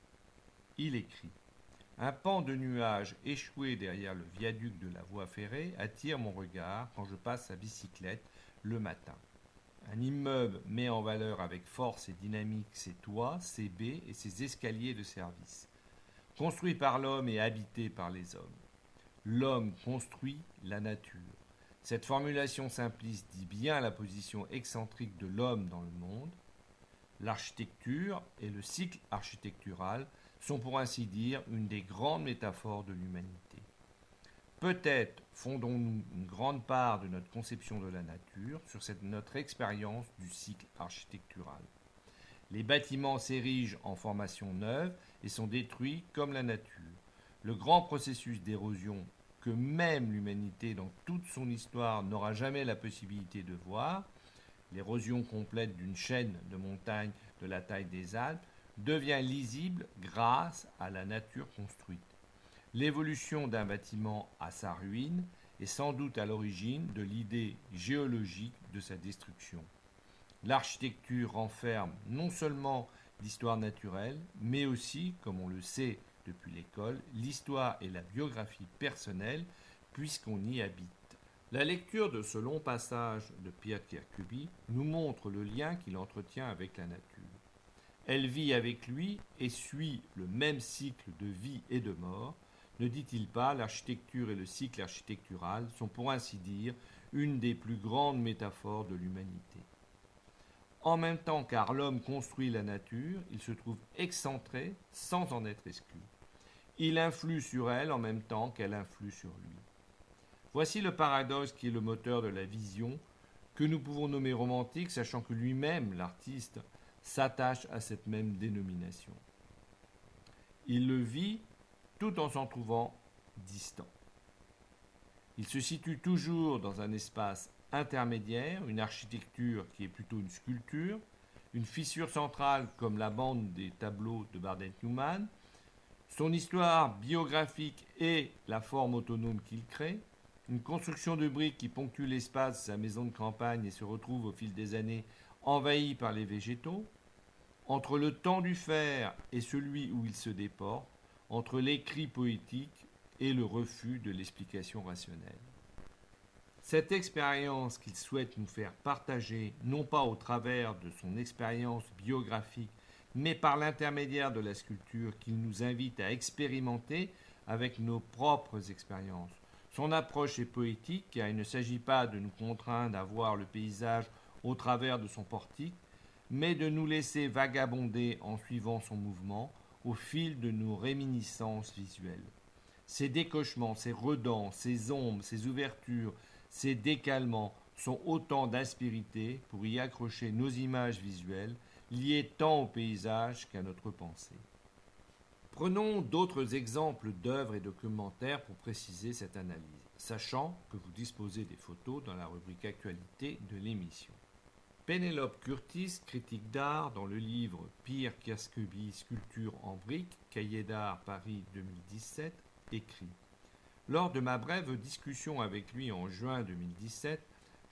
Speaker 1: Il écrit « Un pan de nuages échoué derrière le viaduc de la voie ferrée attire mon regard quand je passe à bicyclette le matin. Un immeuble met en valeur avec force et dynamique ses toits, ses baies et ses escaliers de service. Construit par l'homme et habité par les hommes. L'homme construit la nature. Cette formulation simpliste dit bien la position excentrique de l'homme dans le monde. L'architecture et le cycle architectural sont pour ainsi dire une des grandes métaphores de l'humanité. Peut-être fondons-nous une grande part de notre conception de la nature sur notre expérience du cycle architectural. Les bâtiments s'érigent en formation neuve et sont détruits comme la nature. Le grand processus d'érosion que même l'humanité dans toute son histoire n'aura jamais la possibilité de voir, l'érosion complète d'une chaîne de montagnes de la taille des Alpes, devient lisible grâce à la nature construite. L'évolution d'un bâtiment à sa ruine est sans doute à l'origine de l'idée géologique de sa destruction. L'architecture renferme non seulement l'histoire naturelle, mais aussi, comme on le sait depuis l'école, l'histoire et la biographie personnelle, puisqu'on y habite. La lecture de ce long passage de Pierre Kirkeby nous montre le lien qu'il entretient avec la nature. Elle vit avec lui et suit le même cycle de vie et de mort. Ne dit-il pas, l'architecture et le cycle architectural sont pour ainsi dire une des plus grandes métaphores de l'humanité. En même temps, car l'homme construit la nature, il se trouve excentré sans en être exclu. Il influe sur elle en même temps qu'elle influe sur lui. Voici le paradoxe qui est le moteur de la vision, que nous pouvons nommer romantique, sachant que lui-même, l'artiste, s'attache à cette même dénomination. Il le vit tout en s'en trouvant distant. Il se situe toujours dans un espace intermédiaire, une architecture qui est plutôt une sculpture, une fissure centrale comme la bande des tableaux de Bardet-Newman, son histoire biographique et la forme autonome qu'il crée, une construction de briques qui ponctue l'espace de sa maison de campagne et se retrouve au fil des années envahie par les végétaux, entre le temps du fer et celui où il se déporte, entre l'écrit poétique et le refus de l'explication rationnelle. Cette expérience qu'il souhaite nous faire partager, non pas au travers de son expérience biographique, mais par l'intermédiaire de la sculpture qu'il nous invite à expérimenter avec nos propres expériences. Son approche est poétique, car il ne s'agit pas de nous contraindre à voir le paysage au travers de son portique, mais de nous laisser vagabonder en suivant son mouvement au fil de nos réminiscences visuelles. Ces décochements, ces redans, ces ombres, ces ouvertures, ces décalements sont autant d'aspérités pour y accrocher nos images visuelles, liées tant au paysage qu'à notre pensée. Prenons d'autres exemples d'œuvres et documentaires pour préciser cette analyse, sachant que vous disposez des photos dans la rubrique Actualité de l'émission. Pénélope Curtis, critique d'art, dans le livre Pierre Kirkeby, sculpture en briques, Cahiers d'art, Paris 2017, écrit « Lors de ma brève discussion avec lui en juin 2017,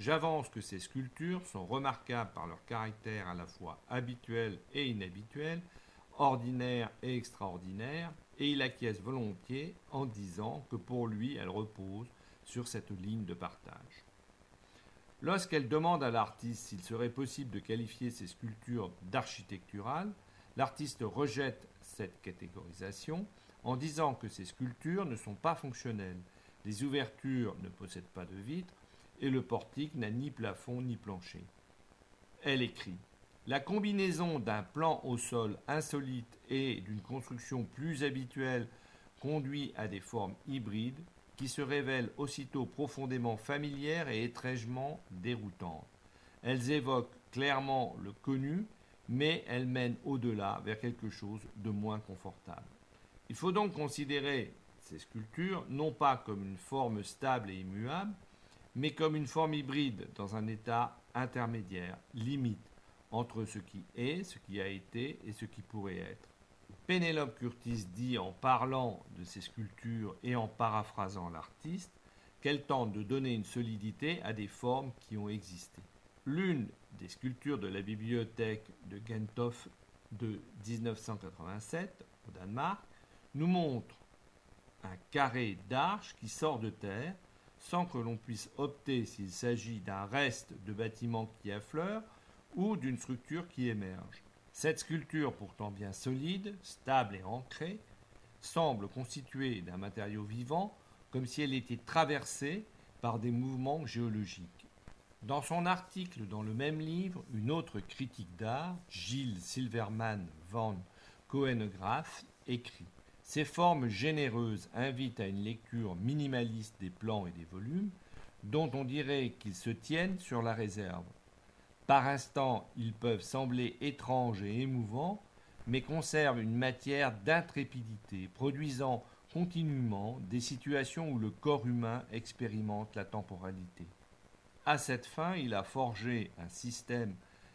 Speaker 1: J'avance que ces sculptures sont remarquables par leur caractère à la fois habituel et inhabituel, ordinaire et extraordinaire, et il acquiesce volontiers en disant que pour lui elles reposent sur cette ligne de partage. Lorsqu'elle demande à l'artiste s'il serait possible de qualifier ces sculptures d'architecturales, l'artiste rejette cette catégorisation en disant que ces sculptures ne sont pas fonctionnelles. Les ouvertures ne possèdent pas de vitres et le portique n'a ni plafond ni plancher. Elle écrit « La combinaison d'un plan au sol insolite et d'une construction plus habituelle conduit à des formes hybrides qui se révèlent aussitôt profondément familières et étrangement déroutantes. Elles évoquent clairement le connu, mais elles mènent au-delà vers quelque chose de moins confortable. » Il faut donc considérer ces sculptures non pas comme une forme stable et immuable, mais comme une forme hybride dans un état intermédiaire, limite, entre ce qui est, ce qui a été et ce qui pourrait être. Penelope Curtis dit en parlant de ces sculptures et en paraphrasant l'artiste qu'elle tente de donner une solidité à des formes qui ont existé. L'une des sculptures de la bibliothèque de Gentofte de 1987 au Danemark nous montre un carré d'arche qui sort de terre sans que l'on puisse opter s'il s'agit d'un reste de bâtiment qui affleure ou d'une structure qui émerge. Cette sculpture, pourtant bien solide, stable et ancrée, semble constituée d'un matériau vivant, comme si elle était traversée par des mouvements géologiques. Dans son article dans le même livre, une autre critique d'art, Gilles Silverman van Koenegraaf, écrit « Ces formes généreuses invitent à une lecture minimaliste des plans et des volumes, dont on dirait qu'ils se tiennent sur la réserve. Par instants, ils peuvent sembler étranges et émouvants, mais conservent une matière d'intrépidité, produisant continuellement des situations où le corps humain expérimente la temporalité. À cette fin, il a forgé un système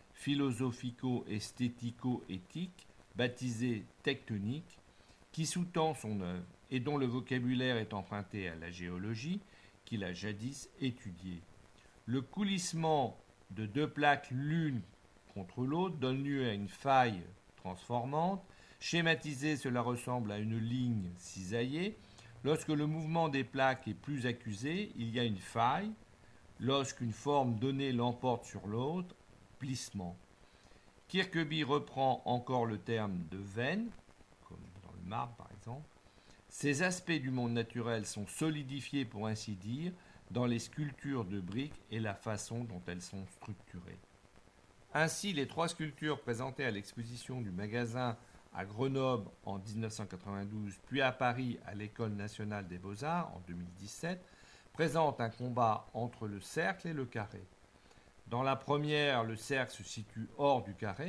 Speaker 1: philosophico-esthético-éthique, baptisé tectonique, qui sous-tend son œuvre et dont le vocabulaire est emprunté à la géologie qu'il a jadis étudiée. Le coulissement de deux plaques l'une contre l'autre donne lieu à une faille transformante. Schématisé, cela ressemble à une ligne cisaillée. Lorsque le mouvement des plaques est plus accusé, il y a une faille. Lorsqu'une forme donnée l'emporte sur l'autre, plissement. Kirkeby reprend encore le terme de veine, comme dans le marbre par exemple. Ces aspects du monde naturel sont solidifiés, pour ainsi dire, dans les sculptures de briques et la façon dont elles sont structurées. Ainsi, les trois sculptures présentées à l'exposition du magasin à Grenoble en 1992, puis à Paris à l'École nationale des beaux-arts en 2017, présentent un combat entre le cercle et le carré. Dans la première, le cercle se situe hors du carré,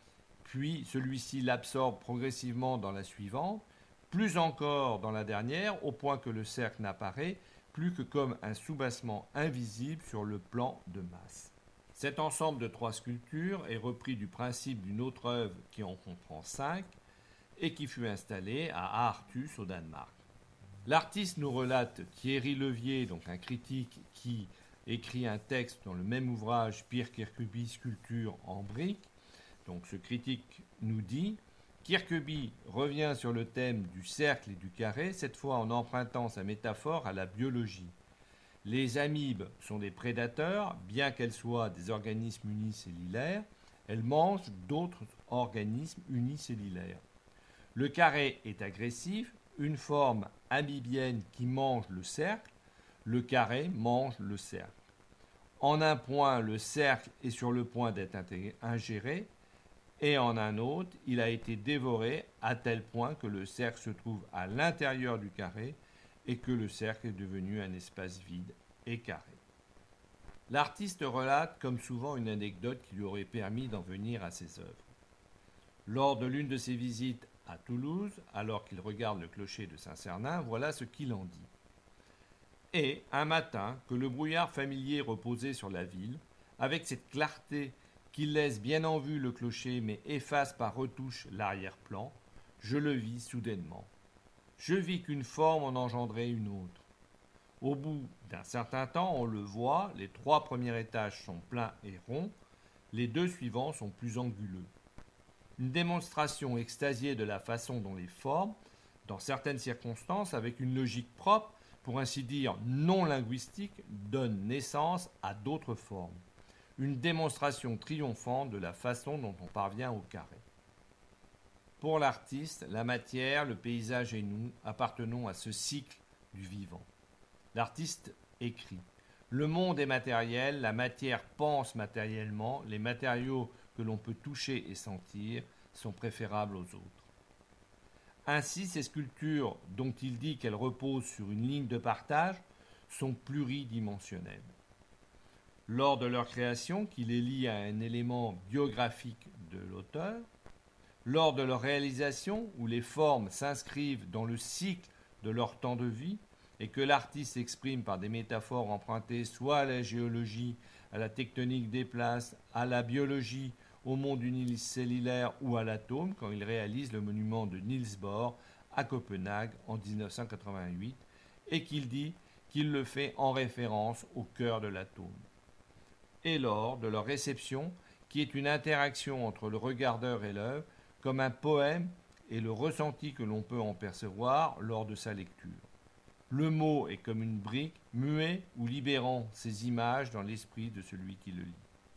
Speaker 1: puis celui-ci l'absorbe progressivement dans la suivante, plus encore dans la dernière, au point que le cercle n'apparaît plus que comme un soubassement invisible sur le plan de masse. Cet ensemble de trois sculptures est repris du principe d'une autre œuvre qui en comprend 5 et qui fut installée à Aarhus au Danemark. L'artiste nous relate Thierry Levier, donc un critique qui écrit un texte dans le même ouvrage Pierre Kirkeby, sculpture en briques. Donc ce critique nous dit Kirkeby revient sur le thème du cercle et du carré, cette fois en empruntant sa métaphore à la biologie. Les amibes sont des prédateurs, bien qu'elles soient des organismes unicellulaires, elles mangent d'autres organismes unicellulaires. Le carré est agressif, une forme amibienne qui mange le cercle, le carré mange le cercle. En un point, le cercle est sur le point d'être ingéré, et en un autre, il a été dévoré à tel point que le cercle se trouve à l'intérieur du carré et que le cercle est devenu un espace vide et carré. L'artiste relate comme souvent une anecdote qui lui aurait permis d'en venir à ses œuvres. Lors de l'une de ses visites à Toulouse, alors qu'il regarde le clocher de Saint-Cernin, voilà ce qu'il en dit. Et, un matin, que le brouillard familier reposait sur la ville, avec cette clarté qui laisse bien en vue le clocher mais efface par retouche l'arrière-plan, je le vis soudainement. Je vis qu'une forme en engendrait une autre. Au bout d'un certain temps, on le voit, les 3 premiers étages sont pleins et ronds, les 2 suivants sont plus anguleux. Une démonstration extasiée de la façon dont les formes, dans certaines circonstances, avec une logique propre, pour ainsi dire non linguistique, donne naissance à d'autres formes. Une démonstration triomphante de la façon dont on parvient au carré. Pour l'artiste, la matière, le paysage et nous appartenons à ce cycle du vivant. L'artiste écrit « Le monde est matériel, la matière pense matériellement, les matériaux que l'on peut toucher et sentir sont préférables aux autres. » Ainsi, ces sculptures, dont il dit qu'elles reposent sur une ligne de partage, sont pluridimensionnelles. Lors de leur création, qui les lie à un élément biographique de l'auteur, lors de leur réalisation, où les formes s'inscrivent dans le cycle de leur temps de vie, et que l'artiste exprime par des métaphores empruntées soit à la géologie, à la tectonique des places, à la biologie, au monde unicellulaire ou à l'atome, quand il réalise le monument de Niels Bohr à Copenhague en 1988, et qu'il dit qu'il le fait en référence au cœur de l'atome. Et lors de leur réception, qui est une interaction entre le regardeur et l'œuvre, comme un poème et le ressenti que l'on peut en percevoir lors de sa lecture. Le mot est comme une brique, muet ou libérant ces images dans l'esprit de celui qui le lit.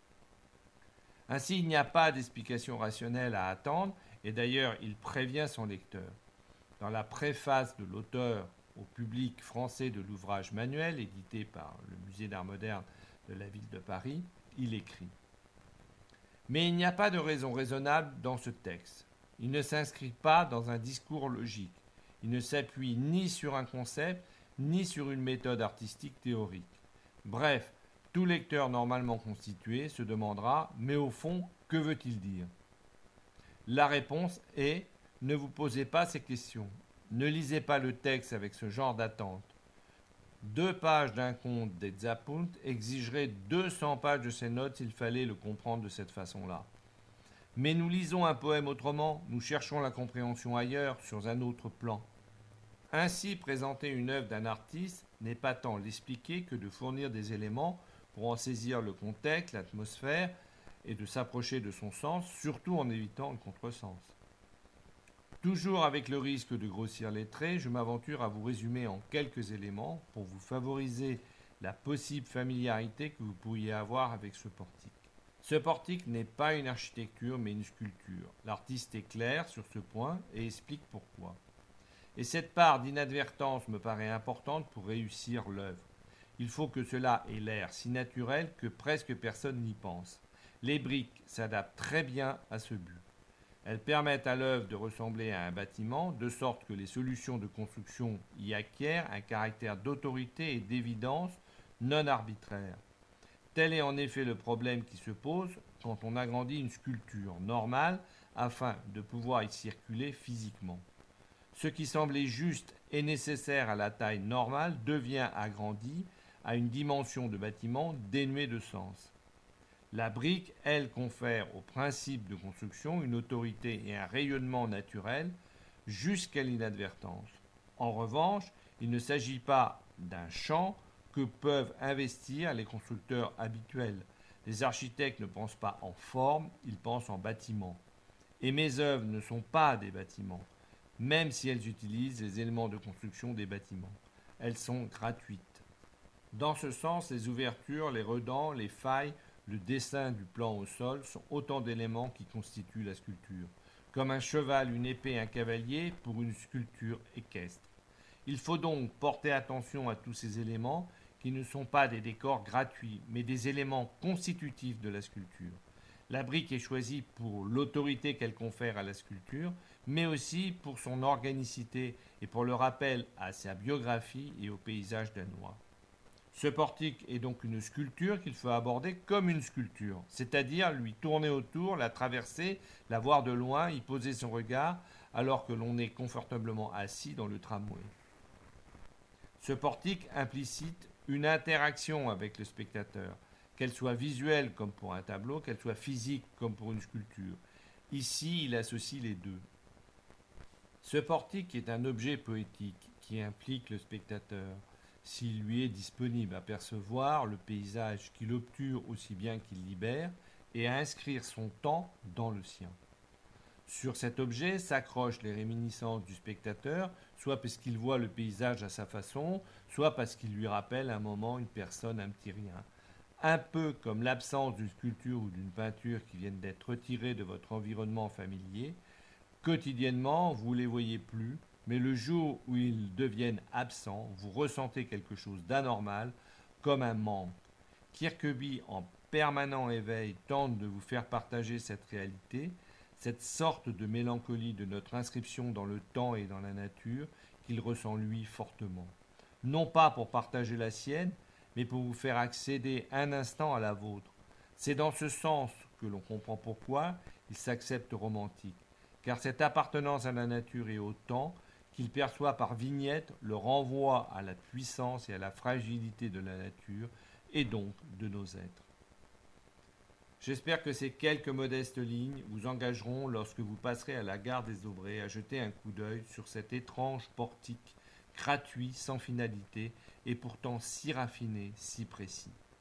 Speaker 1: Ainsi, il n'y a pas d'explication rationnelle à attendre, et d'ailleurs, il prévient son lecteur. Dans la préface de l'auteur au public français de l'ouvrage manuel, édité par le Musée d'Art moderne de la ville de Paris, il écrit « Mais il n'y a pas de raison raisonnable dans ce texte. Il ne s'inscrit pas dans un discours logique. Il ne s'appuie ni sur un concept, ni sur une méthode artistique théorique. Bref, tout lecteur normalement constitué se demandera « Mais au fond, que veut-il dire ?» La réponse est « Ne vous posez pas ces questions. Ne lisez pas le texte avec ce genre d'attente. 2 pages d'un conte des Zapunt exigeraient 200 pages de ces notes s'il fallait le comprendre de cette façon-là. Mais nous lisons un poème autrement, nous cherchons la compréhension ailleurs, sur un autre plan. Ainsi, présenter une œuvre d'un artiste n'est pas tant l'expliquer que de fournir des éléments pour en saisir le contexte, l'atmosphère, et de s'approcher de son sens, surtout en évitant le contresens. Toujours avec le risque de grossir les traits, je m'aventure à vous résumer en quelques éléments pour vous favoriser la possible familiarité que vous pourriez avoir avec ce portique. Ce portique n'est pas une architecture mais une sculpture. L'artiste est clair sur ce point et explique pourquoi. Et cette part d'inadvertance me paraît importante pour réussir l'œuvre. Il faut que cela ait l'air si naturel que presque personne n'y pense. Les briques s'adaptent très bien à ce but. Elles permettent à l'œuvre de ressembler à un bâtiment, de sorte que les solutions de construction y acquièrent un caractère d'autorité et d'évidence non arbitraire. Tel est en effet le problème qui se pose quand on agrandit une sculpture normale afin de pouvoir y circuler physiquement. Ce qui semblait juste et nécessaire à la taille normale devient agrandi à une dimension de bâtiment dénuée de sens. La brique, elle, confère au principe de construction une autorité et un rayonnement naturel jusqu'à l'inadvertance. En revanche, il ne s'agit pas d'un champ que peuvent investir les constructeurs habituels. Les architectes ne pensent pas en forme, ils pensent en bâtiment. Et mes œuvres ne sont pas des bâtiments, même si elles utilisent les éléments de construction des bâtiments. Elles sont gratuites. Dans ce sens, les ouvertures, les redans, les failles, le dessin du plan au sol sont autant d'éléments qui constituent la sculpture, comme un cheval, une épée, un cavalier pour une sculpture équestre. Il faut donc porter attention à tous ces éléments qui ne sont pas des décors gratuits, mais des éléments constitutifs de la sculpture. La brique est choisie pour l'autorité qu'elle confère à la sculpture, mais aussi pour son organicité et pour le rappel à sa biographie et au paysage danois. Ce portique est donc une sculpture qu'il faut aborder comme une sculpture, c'est-à-dire lui tourner autour, la traverser, la voir de loin, y poser son regard, alors que l'on est confortablement assis dans le tramway. Ce portique implicite une interaction avec le spectateur, qu'elle soit visuelle comme pour un tableau, qu'elle soit physique comme pour une sculpture. Ici, il associe les deux. Ce portique est un objet poétique qui implique le spectateur. s'il lui est disponible, à percevoir le paysage qu'il obture aussi bien qu'il libère, et à inscrire son temps dans le sien. Sur cet objet s'accrochent les réminiscences du spectateur, soit parce qu'il voit le paysage à sa façon, soit parce qu'il lui rappelle un moment, une personne, un petit rien. Un peu comme l'absence d'une sculpture ou d'une peinture qui viennent d'être retirées de votre environnement familier. Quotidiennement, vous ne les voyez plus, mais le jour où ils deviennent absents, vous ressentez quelque chose d'anormal, comme un manque. Kirkeby, en permanent éveil, tente de vous faire partager cette réalité, cette sorte de mélancolie de notre inscription dans le temps et dans la nature qu'il ressent lui fortement. Non pas pour partager la sienne, mais pour vous faire accéder un instant à la vôtre. C'est dans ce sens que l'on comprend pourquoi il s'accepte romantique, car cette appartenance à la nature et au temps qu'il perçoit par vignettes le renvoie à la puissance et à la fragilité de la nature et donc de nos êtres. J'espère que ces quelques modestes lignes vous engageront lorsque vous passerez à la gare des Aubrais à jeter un coup d'œil sur cet étrange portique gratuit, sans finalité, et pourtant si raffiné, si précis.